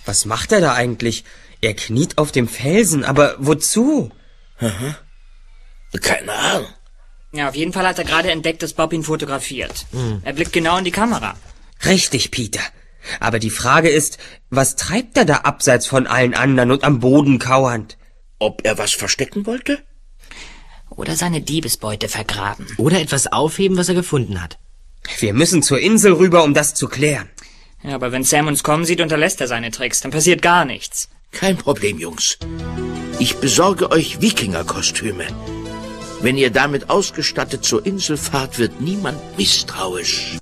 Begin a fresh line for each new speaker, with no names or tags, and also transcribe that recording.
Was macht er da eigentlich? Er kniet auf dem Felsen, aber wozu?
Aha. Keine Ahnung.
Ja, auf jeden Fall hat er gerade entdeckt, dass Bob ihn fotografiert. Er blickt genau in die Kamera.
Richtig, Peter. Aber die Frage ist, was treibt er da abseits von allen anderen und am Boden kauernd?
Ob er was verstecken wollte?
Oder seine Diebesbeute vergraben.
Oder etwas aufheben, was er gefunden hat.
Wir müssen zur Insel rüber, um das zu klären.
Ja, aber wenn Sam uns kommen sieht, unterlässt er seine Tricks. Dann passiert gar nichts.
Kein Problem, Jungs. Ich besorge euch Wikingerkostüme. Wenn ihr damit ausgestattet zur Insel fahrt, wird niemand misstrauisch.